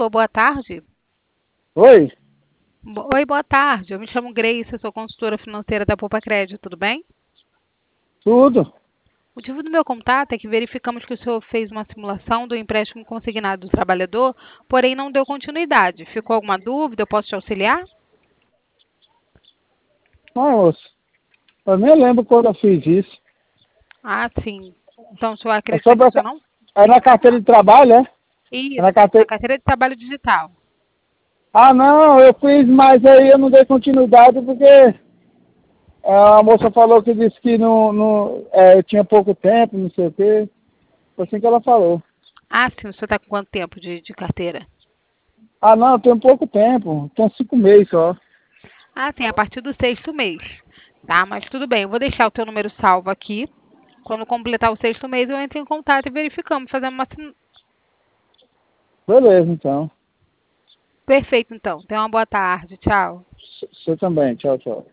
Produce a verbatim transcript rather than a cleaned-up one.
Alô, boa tarde. Oi, Bo- Oi, boa tarde. Eu me chamo Grace, eu sou consultora financeira da Poupa Crédito, tudo bem? tudo? O motivo do meu contato é que verificamos que o senhor fez uma simulação do empréstimo consignado do trabalhador, porém não deu continuidade. Ficou alguma dúvida? Eu posso te auxiliar? Nossa, eu nem lembro quando eu fiz isso. Ah, sim. Então, o senhor É acredita que sobre o a, senhor ca- não? é na carteira de trabalho, é? É na Isso, na carteira. carteira de trabalho digital. Ah, não, eu fiz, mas aí eu não dei continuidade porque é, a moça falou que disse que não, não, é, tinha pouco tempo, não sei o quê. Foi assim que ela falou. Ah, sim. O senhor está com quanto tempo de, de carteira? Ah, não, tem pouco tempo, tem cinco meses só. Ah, sim, a partir do sexto mês. Tá, mas tudo bem. Eu vou deixar o teu número salvo aqui. Quando completar o sexto mês, eu entro em contato e verificamos, fazemos uma. Sin- Beleza, então. Perfeito, então. Tenha uma boa tarde. Tchau. Você também, tchau, tchau.